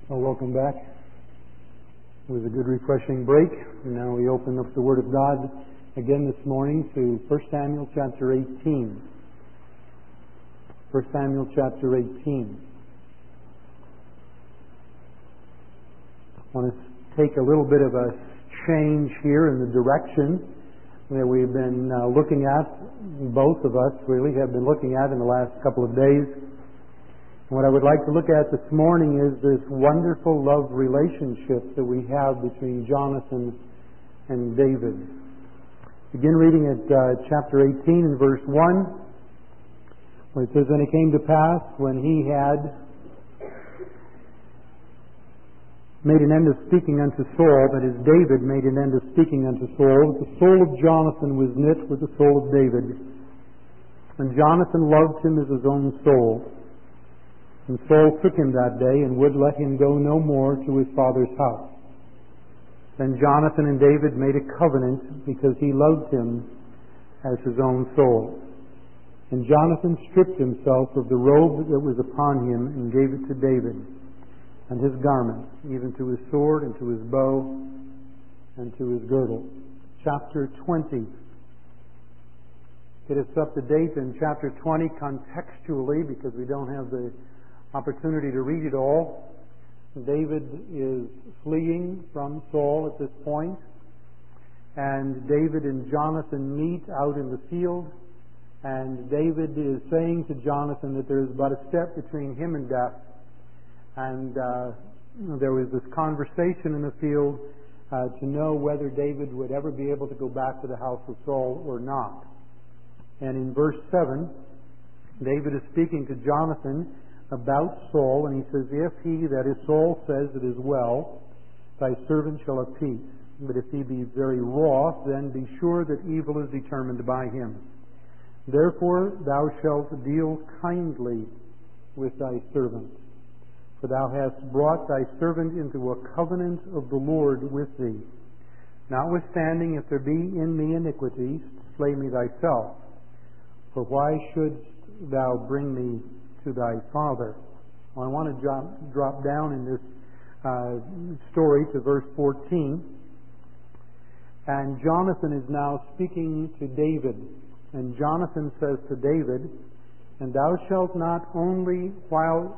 Well, welcome back. It was a good, refreshing break. And now we open up the Word of God again this morning to 1 Samuel chapter 18. 1 Samuel chapter 18. I want to take a little bit of a change here in the direction that we've been looking at. Both of us really have been looking at in the last couple of days. What I would like to look at this morning is this wonderful love relationship that we have between Jonathan and David. Begin reading at chapter 18 and verse 1, where it says, "And it came to pass, when he had made an end of speaking unto Saul," that is, David made an end of speaking unto Saul, "the soul of Jonathan was knit with the soul of David. And Jonathan loved him as his own soul. And Saul took him that day, and would let him go no more to his father's house. Then Jonathan and David made a covenant, because he loved him as his own soul. And Jonathan stripped himself of the robe that was upon him, and gave it to David, and his garments, even to his sword, and to his bow, and to his girdle." Chapter 20. Get us up to date in chapter 20 contextually, because we don't have the opportunity to read it all. David is fleeing from Saul at this point, and David and Jonathan meet out in the field, and David is saying to Jonathan that there is but a step between him and death. And there was this conversation in the field to know whether David would ever be able to go back to the house of Saul or not. And in verse 7, David is speaking to Jonathan about Saul, and he says, "If he," that is Saul, "says it is well, thy servant shall have peace. But if he be very wroth, then be sure that evil is determined by him. Therefore thou shalt deal kindly with thy servant. For thou hast brought thy servant into a covenant of the Lord with thee. Notwithstanding, if there be in me iniquity, slay me thyself. For why shouldst thou bring me to thy father?" Well, I want to drop down in this story to verse 14. And Jonathan is now speaking to David. And Jonathan says to David, "And thou shalt not only while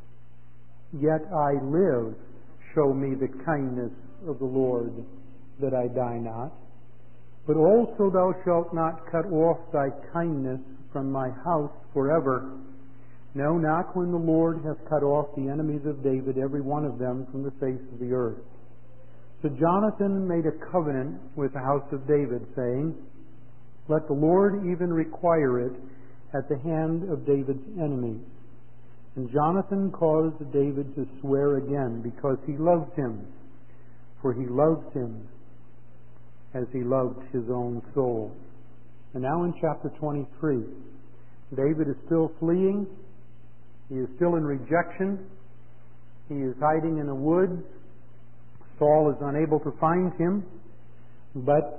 yet I live show me the kindness of the Lord, that I die not, but also thou shalt not cut off thy kindness from my house forever. No, not when the Lord hath cut off the enemies of David, every one of them, from the face of the earth." So Jonathan made a covenant with the house of David, saying, "Let the Lord even require it at the hand of David's enemies." And Jonathan caused David to swear again, because he loved him, for he loved him as he loved his own soul. And now in chapter 23, David is still fleeing. He is still in rejection. He is hiding in the woods. Saul is unable to find him. But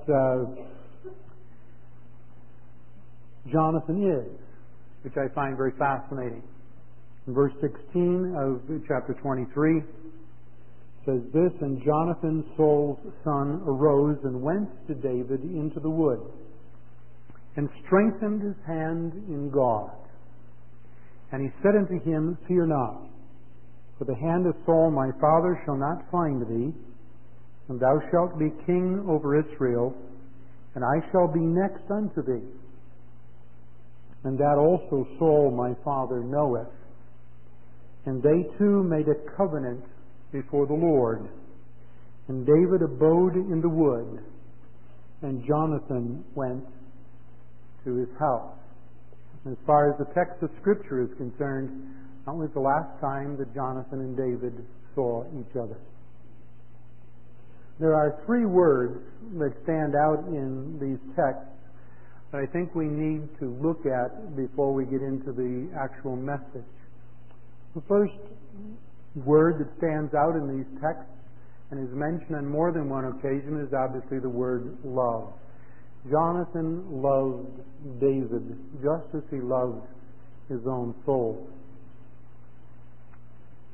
Jonathan is, which I find very fascinating. In verse 16 of chapter 23 says this, "And Jonathan, Saul's son, arose and went to David into the wood, and strengthened his hand in God. And he said unto him, Fear not, for the hand of Saul my father shall not find thee, and thou shalt be king over Israel, and I shall be next unto thee. And that also Saul my father knoweth." And they two made a covenant before the Lord. And David abode in the wood, and Jonathan went to his house. As far as the text of Scripture is concerned, that was the last time that Jonathan and David saw each other. There are three words that stand out in these texts that I think we need to look at before we get into the actual message. The first word that stands out in these texts and is mentioned on more than one occasion is obviously the word love. Jonathan loved David just as he loved his own soul. This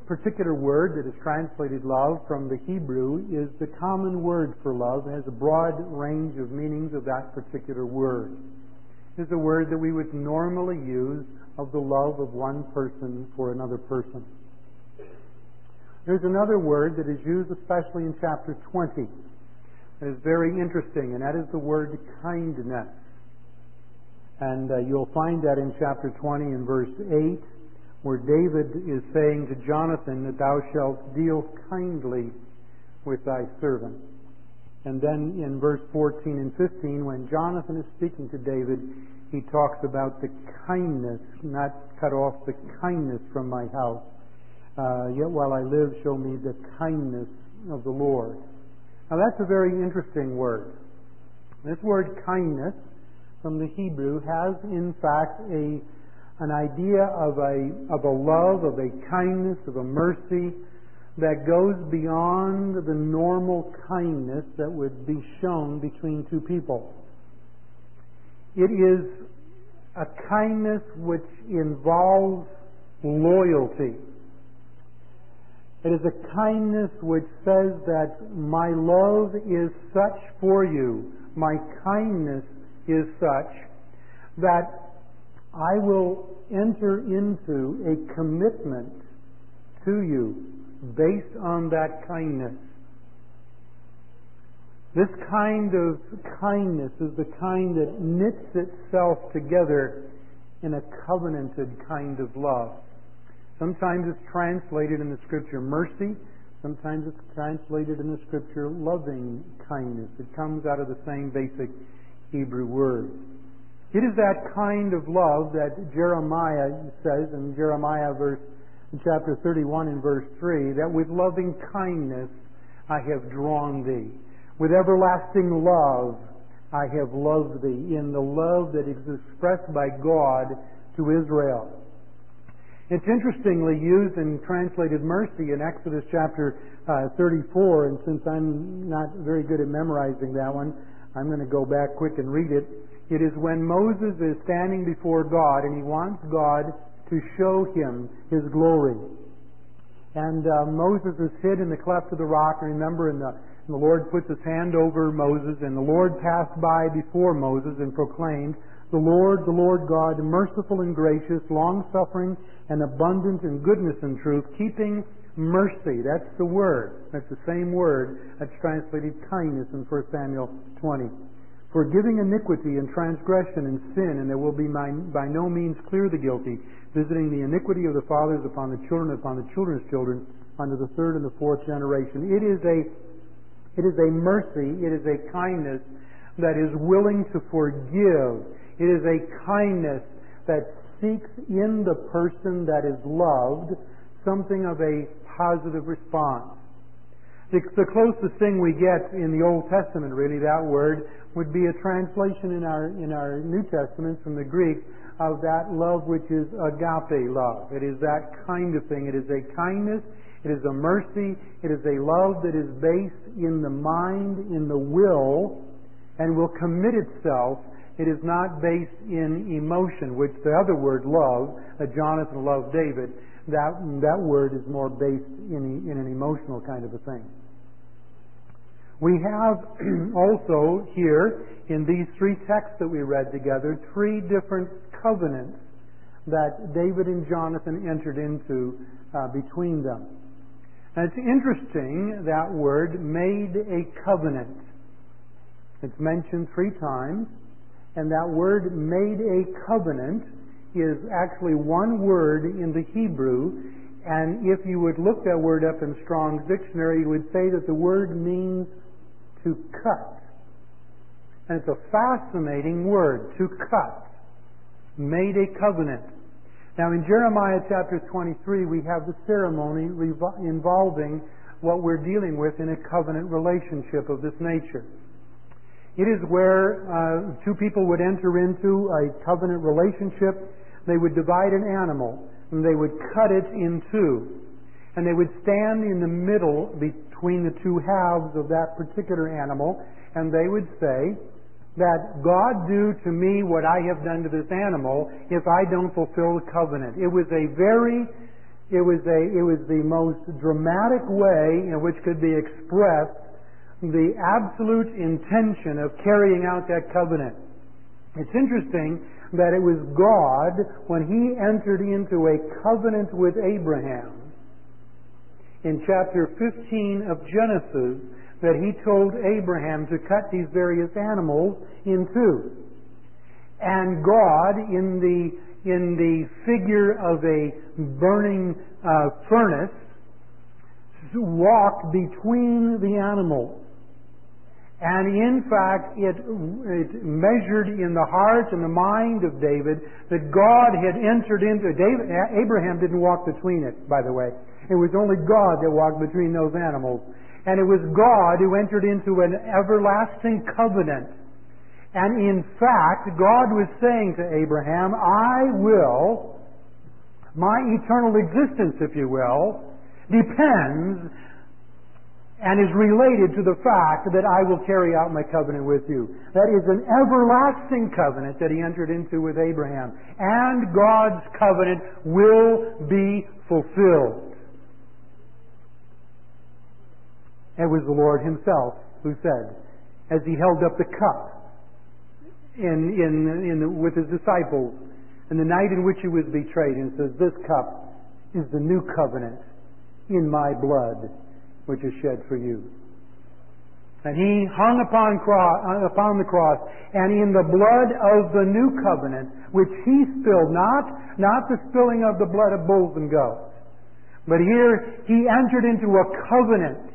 particular word that is translated love from the Hebrew is the common word for love. It has a broad range of meanings of that particular word. It's a word that we would normally use of the love of one person for another person. There's another word that is used especially in chapter 20 that is very interesting, and that is the word kindness. And you'll find that in chapter 20 in verse 8, where David is saying to Jonathan that thou shalt deal kindly with thy servant. And then in verse 14 and 15, when Jonathan is speaking to David, he talks about the kindness, not cut off the kindness from my house. Yet while I live, show me the kindness of the Lord. Now that's a very interesting word. This word kindness from the Hebrew has in fact an idea of a love, of a kindness, of a mercy that goes beyond the normal kindness that would be shown between two people. It is a kindness which involves loyalty. It is a kindness which says that my love is such for you, my kindness is such that I will enter into a commitment to you based on that kindness. This kind of kindness is the kind that knits itself together in a covenanted kind of love. Sometimes it's translated in the Scripture mercy. Sometimes it's translated in the Scripture loving kindness. It comes out of the same basic Hebrew word. It is that kind of love that Jeremiah says in chapter 31 and verse 3, that with loving kindness I have drawn thee. With everlasting love I have loved thee, in the love that is expressed by God to Israel. It's interestingly used and translated mercy in Exodus chapter 34, and since I'm not very good at memorizing that one, I'm going to go back quick and read it. It is when Moses is standing before God and he wants God to show him His glory. And Moses is hid in the cleft of the rock, and remember, and the Lord puts His hand over Moses, and the Lord passed by before Moses and proclaimed, the Lord God, merciful and gracious, long-suffering and abundant in goodness and truth, keeping mercy. That's the word. That's the same word that's translated kindness in 1 Samuel 20. Forgiving iniquity and transgression and sin, and there will be by no means clear the guilty, visiting the iniquity of the fathers upon the children, upon the children's children, unto the third and the fourth generation. It is a mercy, it is a kindness that is willing to forgive. It is a kindness that seeks in the person that is loved something of a positive response. The closest thing we get in the Old Testament, really, that word, would be a translation in our New Testament from the Greek of that love which is agape love. It is that kind of thing. It is a kindness, it is a mercy, it is a love that is based in the mind, in the will, and will commit itself. It is not based in emotion, which the other word, love, Jonathan loved David, that word is more based in an emotional kind of a thing. We have also here, in these three texts that we read together, three different covenants that David and Jonathan entered into between them. And it's interesting, that word, made a covenant. It's mentioned three times, and that word, made a covenant, is actually one word in the Hebrew, and if you would look that word up in Strong's Dictionary, you would say that the word means to cut. And it's a fascinating word, to cut. Made a covenant. Now in Jeremiah chapter 23, we have the ceremony involving what we're dealing with in a covenant relationship of this nature. It is where two people would enter into a covenant relationship. They would divide an animal, and they would cut it in two. And they would stand in the middle between the two halves of that particular animal, and they would say that God do to me what I have done to this animal if I don't fulfill the covenant. It was a very It was the most dramatic way in which could be expressed the absolute intention of carrying out that covenant. It's interesting that it was God, when He entered into a covenant with Abraham, in chapter 15 of Genesis, that He told Abraham to cut these various animals in two. And God, in the figure of a burning furnace, walked between the animals. And in fact, it measured in the heart and the mind of David that God had entered into... Abraham didn't walk between it, by the way. It was only God that walked between those animals. And it was God who entered into an everlasting covenant. And in fact, God was saying to Abraham, my eternal existence, if you will, depends and is related to the fact that I will carry out my covenant with you. That is an everlasting covenant that He entered into with Abraham. And God's covenant will be fulfilled. It was the Lord Himself who said, as He held up the cup with His disciples, in the night in which He was betrayed, and says, "This cup is the new covenant in my blood, which is shed for you." And He hung upon the cross, and in the blood of the new covenant, which He spilled, not the spilling of the blood of bulls and goats, but here He entered into a covenant.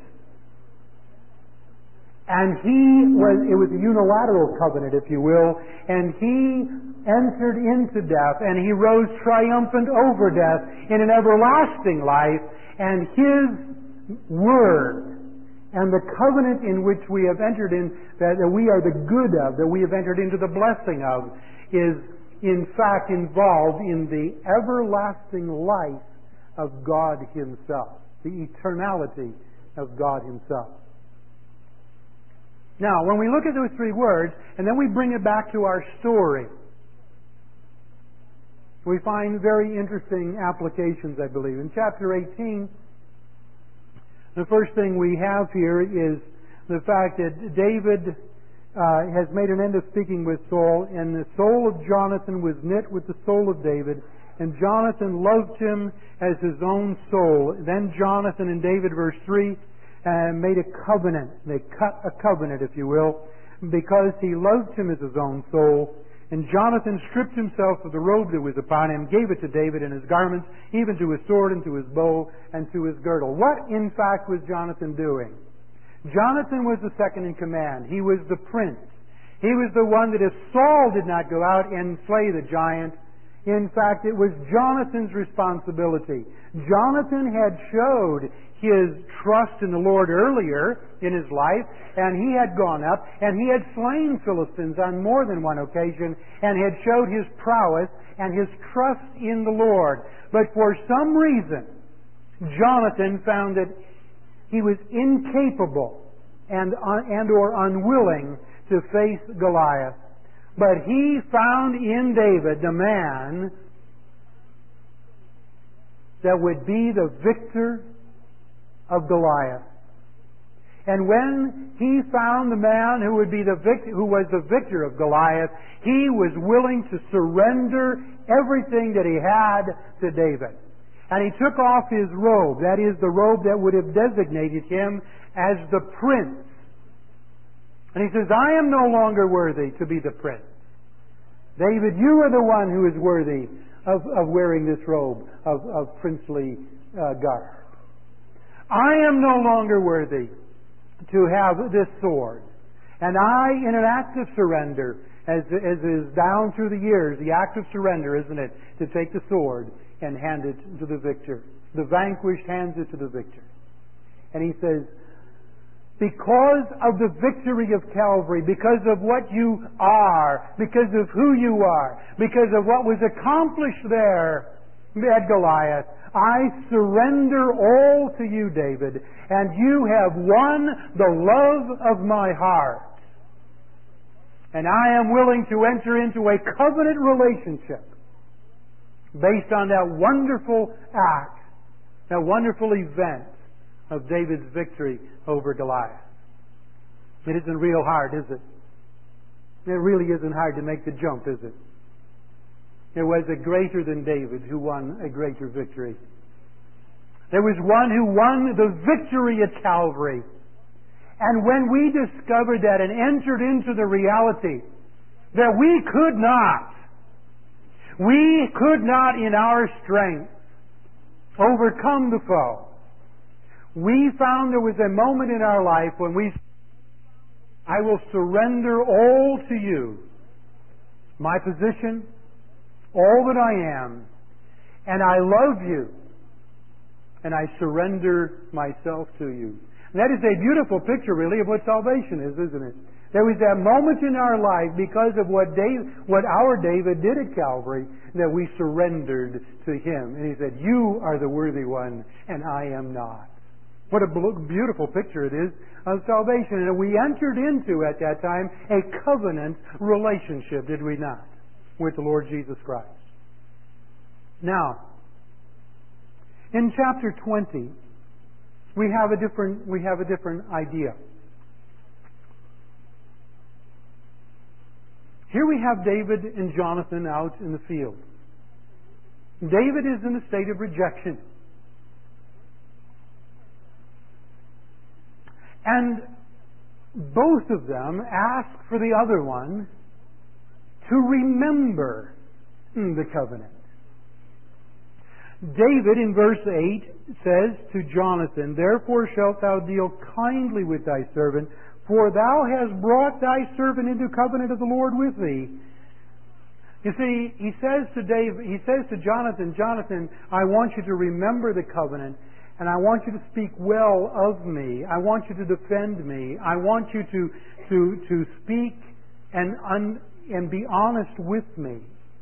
And it was a unilateral covenant, if you will, and He entered into death, and He rose triumphant over death in an everlasting life, and His Word and the covenant in which we have entered in, that we are the good of, that we have entered into the blessing of, is in fact involved in the everlasting life of God Himself, the eternality of God Himself. Now, when we look at those three words, and then we bring it back to our story, we find very interesting applications, I believe. In chapter 18, the first thing we have here is the fact that David has made an end of speaking with Saul, and the soul of Jonathan was knit with the soul of David, and Jonathan loved him as his own soul. Then Jonathan and David, verse 3, made a covenant. They cut a covenant, if you will, because he loved him as his own soul. And Jonathan stripped himself of the robe that was upon him, gave it to David and his garments, even to his sword and to his bow and to his girdle. What, in fact, was Jonathan doing? Jonathan was the second in command. He was the prince. He was the one that if Saul did not go out and slay the giant, in fact, it was Jonathan's responsibility. Jonathan had showed his trust in the Lord earlier in his life, and he had gone up, and he had slain Philistines on more than one occasion, and had showed his prowess and his trust in the Lord. But for some reason, Jonathan found that he was incapable and or unwilling to face Goliath. But he found in David the man that would be the victor of Goliath. And when he found the man who would be who was the victor of Goliath, he was willing to surrender everything that he had to David. And he took off his robe, that is the robe that would have designated him as the prince. And he says, "I am no longer worthy to be the prince. David, you are the one who is worthy of wearing this robe of princely garb. I am no longer worthy to have this sword." And I, in an act of surrender, as is down through the years, the act of surrender, isn't it, to take the sword and hand it to the victor. The vanquished hands it to the victor. And he says, because of the victory of Calvary, because of what you are, because of who you are, because of what was accomplished there at Goliath, I surrender all to you, David, and you have won the love of my heart. And I am willing to enter into a covenant relationship based on that wonderful act That wonderful event of David's victory over Goliath. It isn't real hard, is it? It really isn't hard to make the jump, is it? There was a greater than David who won a greater victory. There was one who won the victory at Calvary. And when we discovered that and entered into the reality that we could not in our strength overcome the foe, we found there was a moment in our life when I will surrender all to you, my position, all that I am, and I love you, and I surrender myself to you. And that is a beautiful picture, really, of what salvation is, isn't it? There was that moment in our life, because of what our David did at Calvary, that we surrendered to Him. And He said, you are the worthy one, and I am not. What a beautiful picture it is of salvation. And we entered into, at that time, a covenant relationship, did we not, with the Lord Jesus Christ. Now, in chapter 20, we have a different idea. Here we have David and Jonathan out in the field. David is in a state of rejection. And both of them ask for the other one to remember the covenant. David in verse 8 says to Jonathan, therefore shalt thou deal kindly with thy servant, for thou hast brought thy servant into covenant of the Lord with thee. You see, he says to Jonathan, Jonathan, I want you to remember the covenant, and I want you to speak well of me. I want you to defend me. I want you to speak and be honest with me.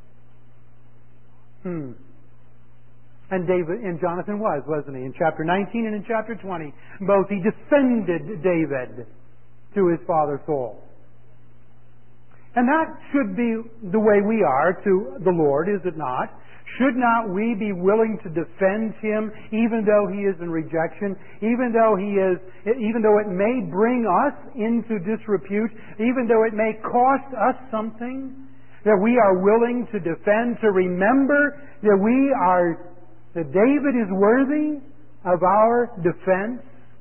And Jonathan wasn't he? In chapter 19 and in chapter 20, both he defended David to his father Saul. And that should be the way we are to the Lord, is it not? Should not we be willing to defend Him even though He is in rejection, even though it may bring us into disrepute, even though it may cost us something, that we are willing to defend, to remember that David is worthy of our defense?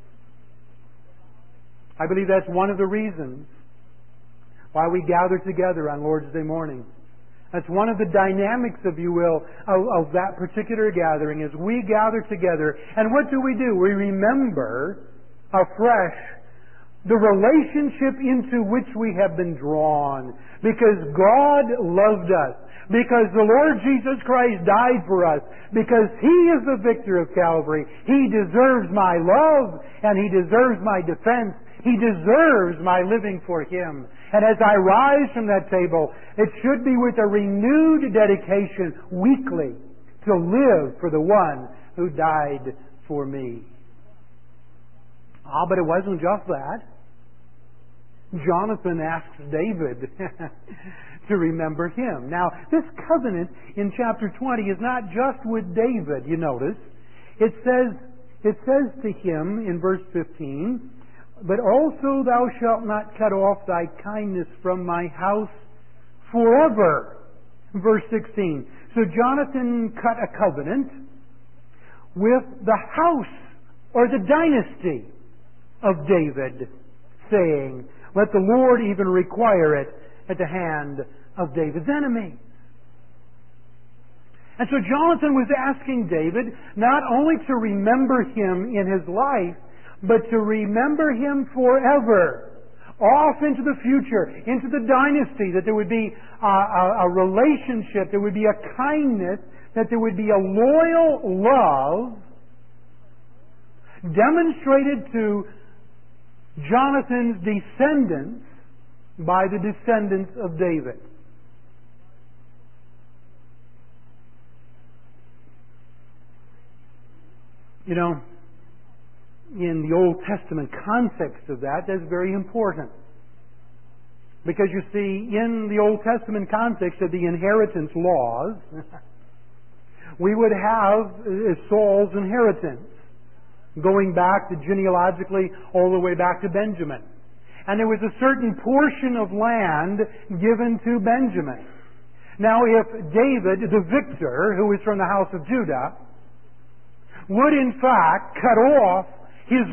I believe that's one of the reasons why we gather together on Lord's Day morning. That's one of the dynamics, if you will, of that particular gathering, is we gather together. And what do? We remember afresh the relationship into which we have been drawn. Because God loved us. Because the Lord Jesus Christ died for us. Because He is the victor of Calvary. He deserves my love and He deserves my defense. He deserves my living for Him. And as I rise from that table, it should be with a renewed dedication weekly to live for the one who died for me. But it wasn't just that. Jonathan asks David to remember him. Now, this covenant in chapter 20 is not just with David, you notice. It says to him in verse 15, but also thou shalt not cut off thy kindness from my house forever. Verse 16. So Jonathan cut a covenant with the house or the dynasty of David, saying, let the Lord even require it at the hand of David's enemies. And so Jonathan was asking David not only to remember him in his life, but to remember him forever, off into the future, into the dynasty, that there would be a relationship, there would be a kindness, that there would be a loyal love demonstrated to Jonathan's descendants by the descendants of David. You know, in the Old Testament context of that's very important. Because you see, in the Old Testament context of the inheritance laws, we would have Saul's inheritance, going back to genealogically all the way back to Benjamin. And there was a certain portion of land given to Benjamin. Now, if David, the victor, who is from the house of Judah, would in fact cut off his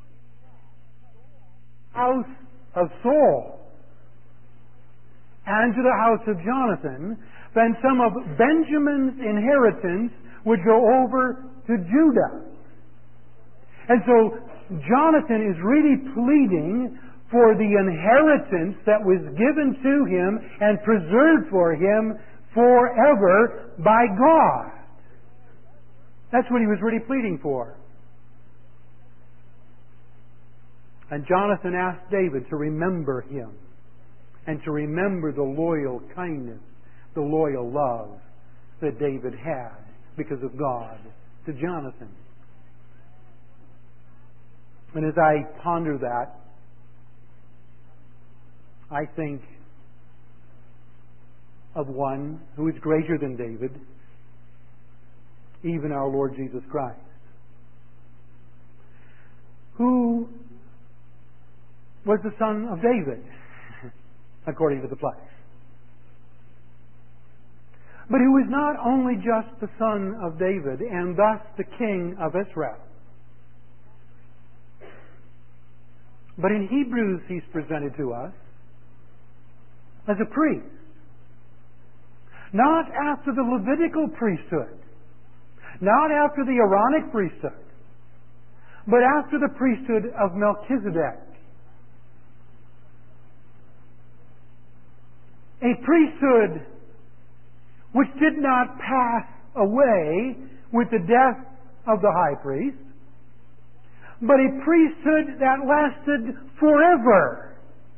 house of Saul and to the house of Jonathan, then some of Benjamin's inheritance would go over to Judah. And so Jonathan is really pleading for the inheritance that was given to him and preserved for him forever by God. That's what he was really pleading for. And Jonathan asked David to remember him and to remember the loyal kindness, the loyal love that David had because of God to Jonathan. And as I ponder that, I think of one who is greater than David, even our Lord Jesus Christ, who was the son of David, according to the flesh. But who was not only just the son of David and thus the king of Israel, but in Hebrews he's presented to us as a priest. Not after the Levitical priesthood, not after the Aaronic priesthood, but after the priesthood of Melchizedek. A priesthood which did not pass away with the death of the high priest, but a priesthood that lasted forever.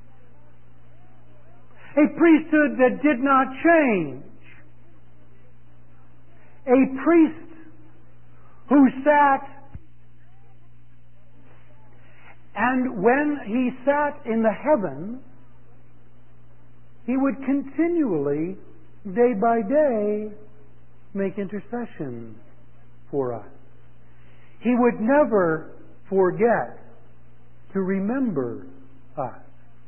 A priesthood that did not change. A priest who sat, and when he sat in the heavens, he would continually, day by day, make intercession for us. He would never forget to remember us.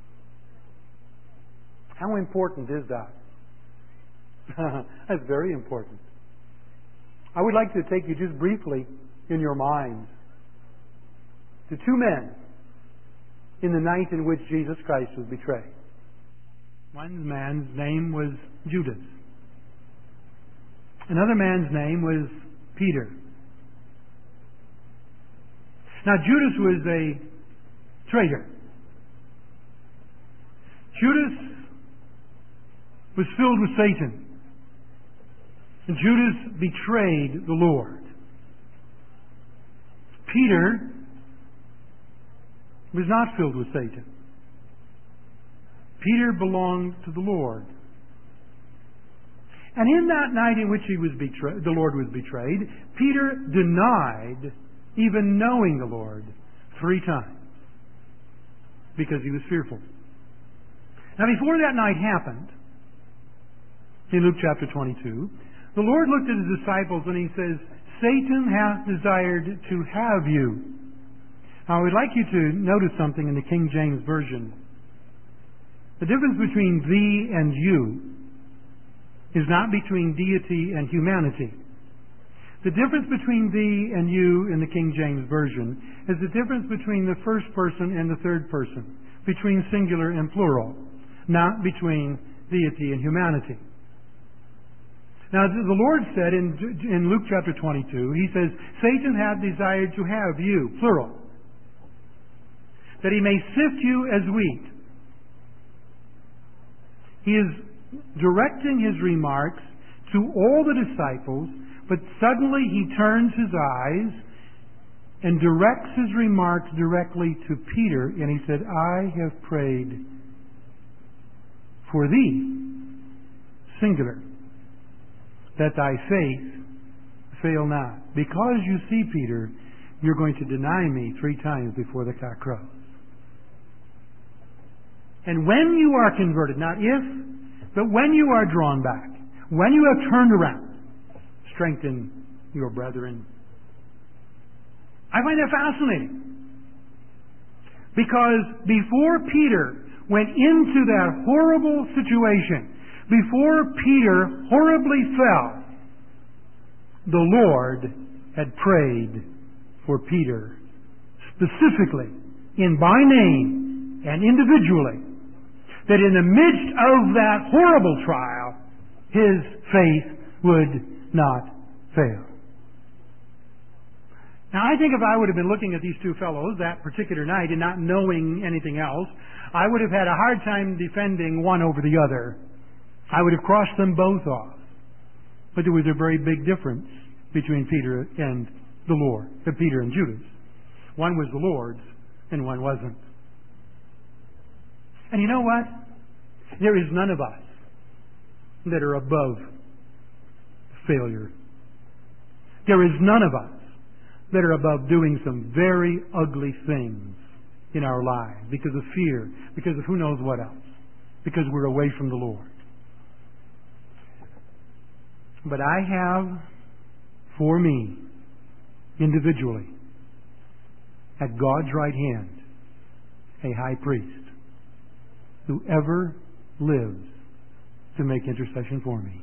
How important is that? That's very important. I would like to take you just briefly in your minds to two men in the night in which Jesus Christ was betrayed. One man's name was Judas. Another man's name was Peter. Now, Judas was a traitor. Judas was filled with Satan. And Judas betrayed the Lord. Peter was not filled with Satan. Peter belonged to the Lord. And in that night in which the Lord was betrayed, Peter denied even knowing the Lord 3 times because he was fearful. Now, before that night happened, in Luke chapter 22, the Lord looked at his disciples and he says, Satan hath desired to have you. Now, I would like you to notice something in the King James Version. The difference between thee and you is not between deity and humanity. The difference between thee and you in the King James Version is the difference between the first person and the third person, between singular and plural, not between deity and humanity. Now, the Lord said in Luke chapter 22, He says, Satan hath desired to have you, plural, that he may sift you as wheat. He is directing His remarks to all the disciples, but suddenly He turns His eyes and directs His remarks directly to Peter, and He said, I have prayed for thee, singular, that thy faith fail not. Because you see, Peter, you're going to deny me 3 times before the cock crows. And when you are converted, not if, but when you are drawn back, when you have turned around, strengthen your brethren. I find that fascinating. Because before Peter went into that horrible situation, before Peter horribly fell, the Lord had prayed for Peter specifically, by name and individually, that in the midst of that horrible trial, his faith would not fail. Now, I think if I would have been looking at these two fellows that particular night and not knowing anything else, I would have had a hard time defending one over the other. I would have crossed them both off. But there was a very big difference between Peter and the Lord, Peter and Judas. One was the Lord's and one wasn't. And you know what? There is none of us that are above failure. There is none of us that are above doing some very ugly things in our lives because of fear, because of who knows what else, because we're away from the Lord. But I have for me, individually, at God's right hand, a high priest who ever lives to make intercession for me.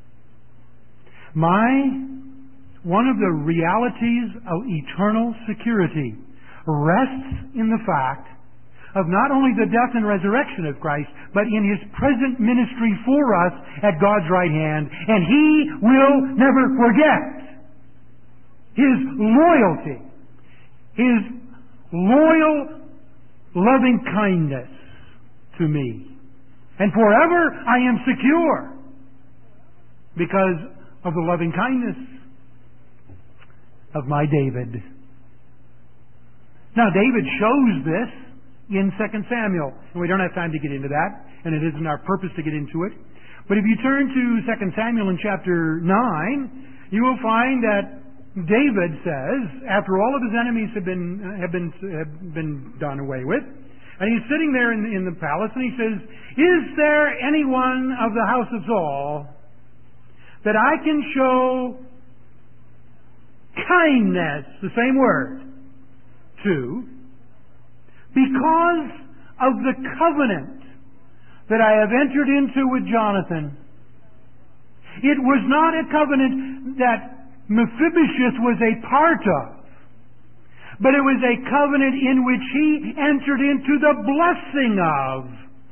One of the realities of eternal security rests in the fact of not only the death and resurrection of Christ, but in His present ministry for us at God's right hand. And He will never forget His loyalty, His loyal, loving kindness to me. And forever I am secure because of the loving kindness of my David. Now, David shows this in 2 Samuel. And we don't have time to get into that, and it isn't our purpose to get into it. But if you turn to 2 Samuel in chapter 9, you will find that David says, after all of his enemies have been done away with, and he's sitting there in the palace, and he says, "Is there anyone of the house of Saul that I can show kindness," the same word, "to, because of the covenant that I have entered into with Jonathan?" It was not a covenant that Mephibosheth was a part of, but it was a covenant in which he entered into the blessing of.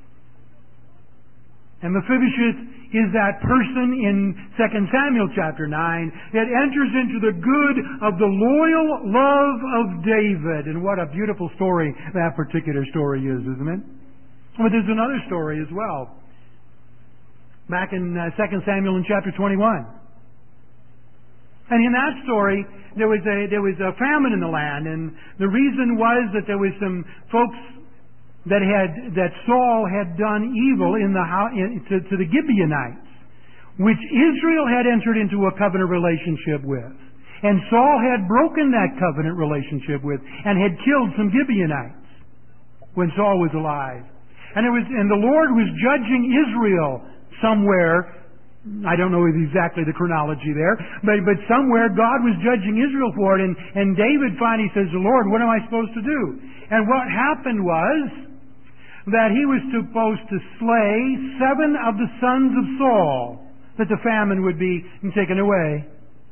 And Mephibosheth is that person in 2 Samuel chapter 9 that enters into the good of the loyal love of David. And what a beautiful story that particular story is, isn't it? But there's another story as well. Back in 2 Samuel in chapter 21. And in that story, there was a famine in the land, and the reason was that there was some folks that Saul had done evil to the Gibeonites, which Israel had entered into a covenant relationship with, and Saul had broken that covenant relationship with, and had killed some Gibeonites when Saul was alive, and the Lord was judging Israel somewhere. I don't know exactly the chronology there, but somewhere God was judging Israel for it, and David finally says, "Lord, what am I supposed to do?" And what happened was that he was supposed to slay 7 of the sons of Saul, that the famine would be taken away.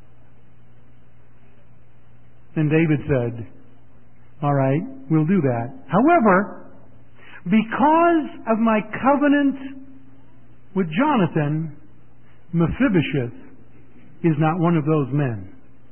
And David said, "All right, we'll do that. However, because of my covenant with Jonathan, Mephibosheth is not one of those men."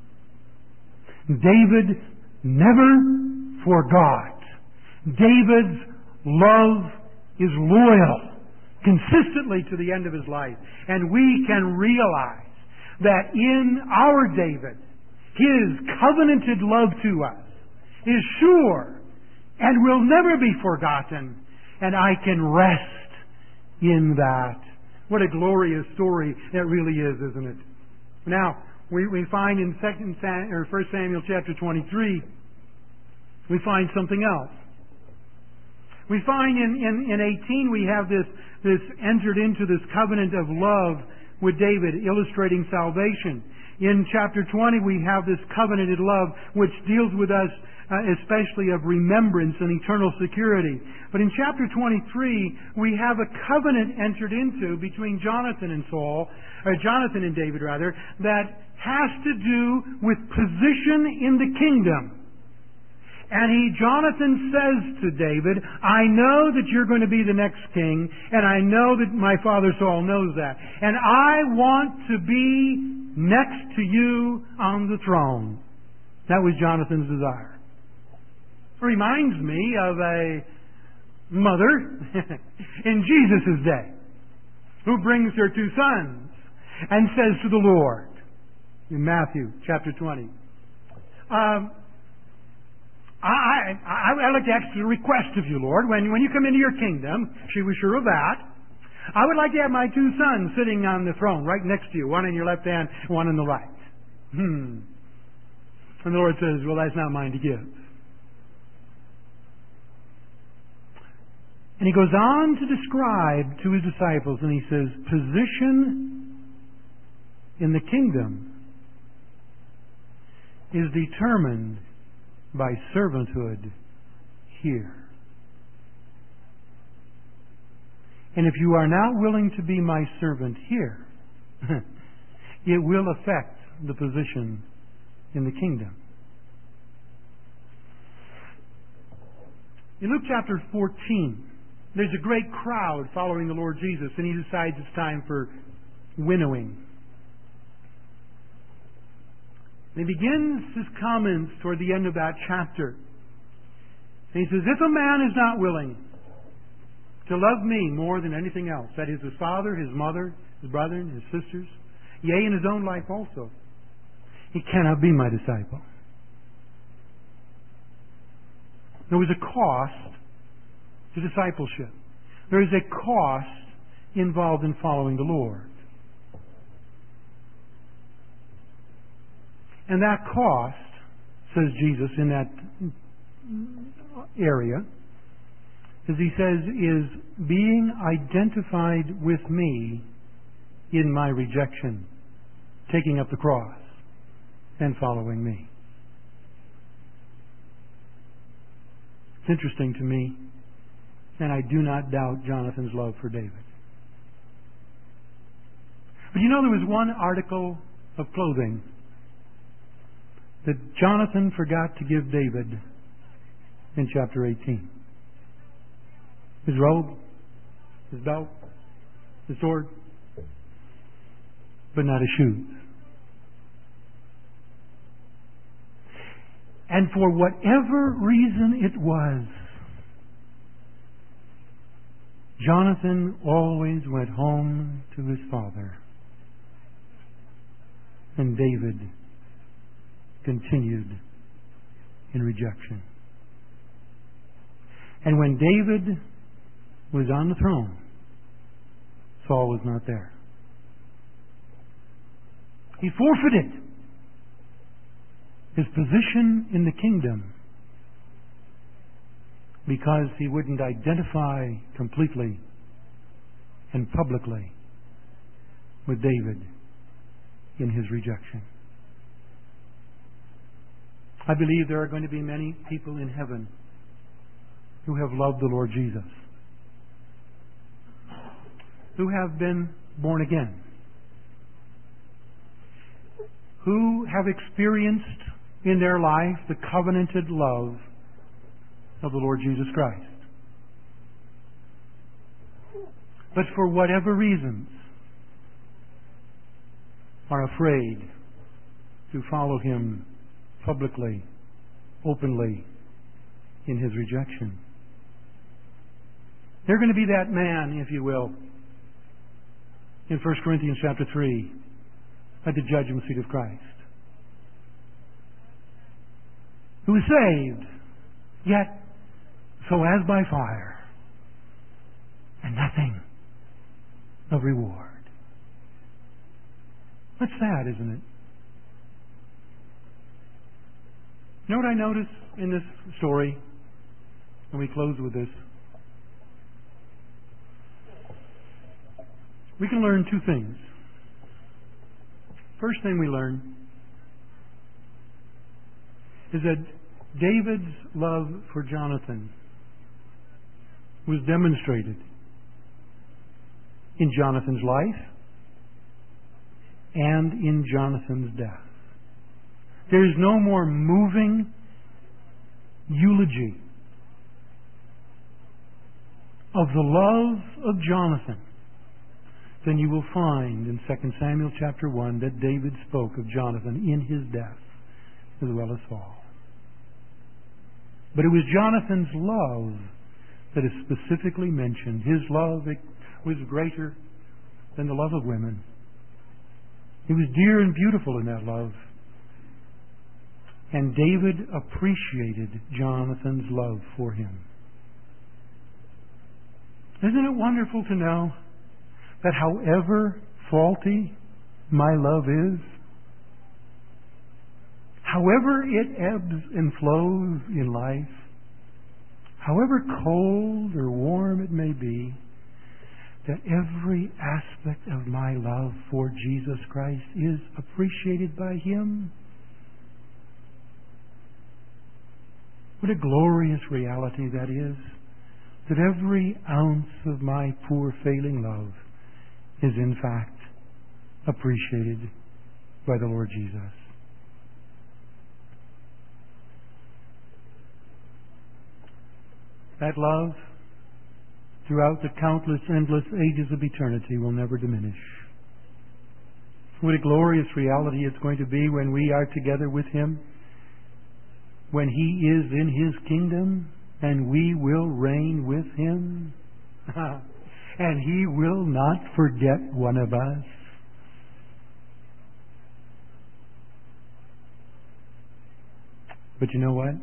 David never forgot. David's love is loyal, consistently to the end of his life. And we can realize that in our David, his covenanted love to us is sure and will never be forgotten. And I can rest in that. What a glorious story that really is, isn't it? Now, we find in 1 Samuel chapter 23, we find something else. We find in 18 we have this entered into this covenant of love with David, illustrating salvation. In chapter 20, we have this covenanted love which deals with us especially of remembrance and eternal security. But in chapter 23, we have a covenant entered into between Jonathan and David, that has to do with position in the kingdom. And Jonathan says to David, I know that you're going to be the next king, and I know that my father Saul knows that. And I want to be next to you on the throne. That was Jonathan's desire. Reminds me of a mother in Jesus' day who brings her two sons and says to the Lord, in Matthew chapter 20, I'd like to ask a request of you, Lord. When you come into your kingdom, she was sure of that, I would like to have my two sons sitting on the throne right next to you, one in your left hand, one in the right. And the Lord says, well, that's not mine to give. And He goes on to describe to His disciples, and He says, position in the kingdom is determined by servanthood here. And if you are not willing to be my servant here, it will affect the position in the kingdom. In Luke chapter 14, there's a great crowd following the Lord Jesus, and He decides it's time for winnowing. And He begins His comments toward the end of that chapter. And He says, if a man is not willing to love me more than anything else, that is his father, his mother, his brethren, his sisters, yea, in his own life also, he cannot be my disciple. There was a cost to discipleship. There is a cost involved in following the Lord. And that cost, says Jesus in that area, as He says, is being identified with me in my rejection, taking up the cross and following me. It's interesting to me, and I do not doubt Jonathan's love for David. But you know, there was one article of clothing that Jonathan forgot to give David in chapter 18. His robe, his belt, his sword, but not his shoes. And for whatever reason it was, Jonathan always went home to his father, and David continued in rejection. And when David was on the throne, Saul was not there. He forfeited his position in the kingdom because he wouldn't identify completely and publicly with David in his rejection. I believe there are going to be many people in heaven who have loved the Lord Jesus, who have been born again, who have experienced in their life the covenanted love of the Lord Jesus Christ. But for whatever reasons are afraid to follow Him publicly, openly in His rejection. They're going to be that man, if you will, in 1 Corinthians chapter 3 at the judgment seat of Christ, who is saved, yet so as by fire, and nothing of reward. That's sad, isn't it? You know what I notice in this story, and we close with this? We can learn two things. First thing we learn is that David's love for Jonathan was demonstrated in Jonathan's life and in Jonathan's death. There is no more moving eulogy of the love of Jonathan than you will find in 2 Samuel chapter 1 that David spoke of Jonathan in his death as well as Saul. But it was Jonathan's love that is specifically mentioned. His love was greater than the love of women. He was dear and beautiful in that love. And David appreciated Jonathan's love for him. Isn't it wonderful to know that however faulty my love is, however it ebbs and flows in life, however cold or warm it may be, that every aspect of my love for Jesus Christ is appreciated by Him? What a glorious reality that is, that every ounce of my poor failing love is in fact appreciated by the Lord Jesus. That love, throughout the countless, endless ages of eternity, will never diminish. What a glorious reality it's going to be when we are together with Him, when He is in His kingdom, and we will reign with Him. And He will not forget one of us. But you know what?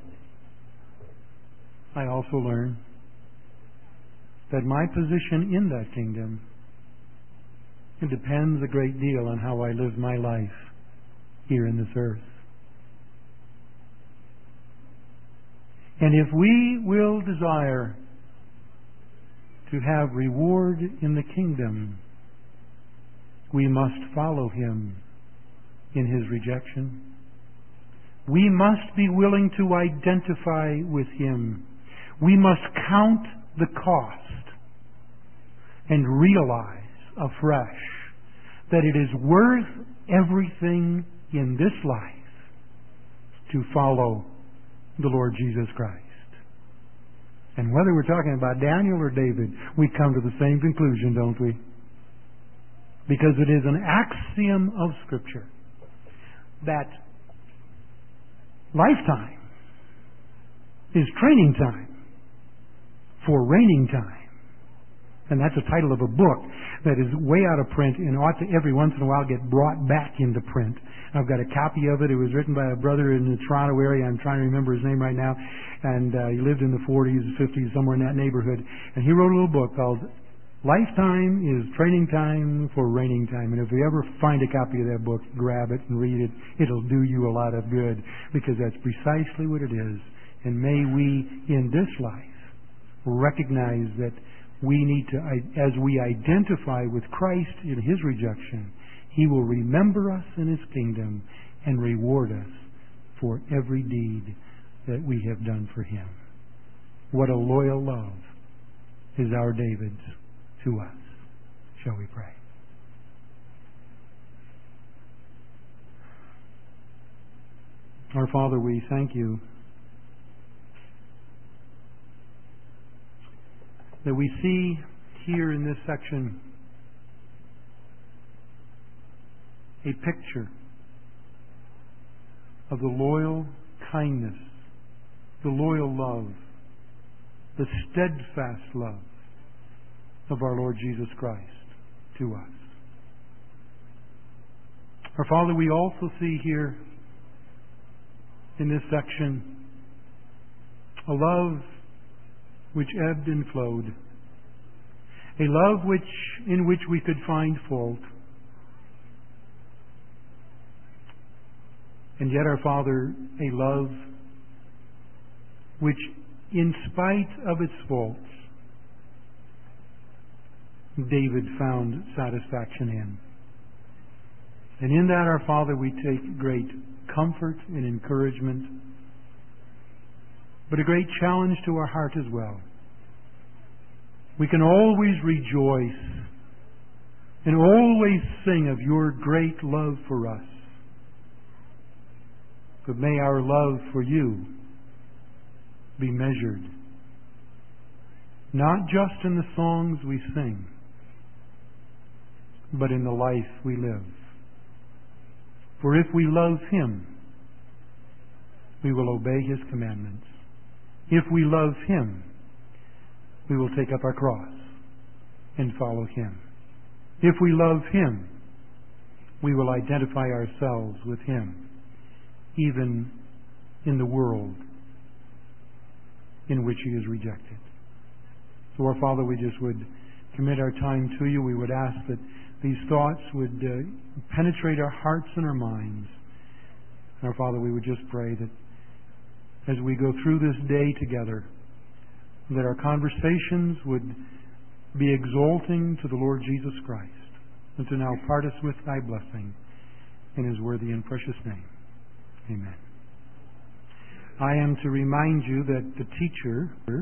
I also learn that my position in that kingdom, it depends a great deal on how I live my life here in this earth. And if we will desire to have reward in the kingdom, we must follow Him in His rejection. We must be willing to identify with Him. We must count the cost and realize afresh that it is worth everything in this life to follow the Lord Jesus Christ. And whether we're talking about Daniel or David, we come to the same conclusion, don't we? Because it is an axiom of Scripture that lifetime is training time for reigning time. And that's the title of a book that is way out of print and ought to every once in a while get brought back into print. I've got a copy of it. It was written by a brother in the Toronto area. I'm trying to remember his name right now. And he lived in the 40s, 50s, somewhere in that neighborhood. And he wrote a little book called Lifetime is Training Time for Reigning Time. And if you ever find a copy of that book, grab it and read it. It'll do you a lot of good, because that's precisely what it is. And may we, in this life, recognize that we need to, as we identify with Christ in His rejection, He will remember us in His kingdom and reward us for every deed that we have done for Him. What a loyal love is our David's to us. Shall we pray? Our Father, we thank You that we see here in this section a picture of the loyal kindness, the loyal love, the steadfast love of our Lord Jesus Christ to us. Our Father, we also see here in this section a love which ebbed and flowed, a love in which we could find fault. And yet, our Father, a love which, in spite of its faults, David found satisfaction in. And in that, our Father, we take great comfort and encouragement, but a great challenge to our heart as well. We can always rejoice and always sing of your great love for us. But may our love for you be measured, not just in the songs we sing, but in the life we live. For if we love Him, we will obey His commandments. If we love Him, we will take up our cross and follow Him. If we love Him, we will identify ourselves with Him, even in the world in which He is rejected. So, our Father, we just would commit our time to you. We would ask that these thoughts would penetrate our hearts and our minds. And our Father, we would just pray that as we go through this day together, that our conversations would be exalting to the Lord Jesus Christ, and to now part us with thy blessing in His worthy and precious name. Amen. I am to remind you that the teacher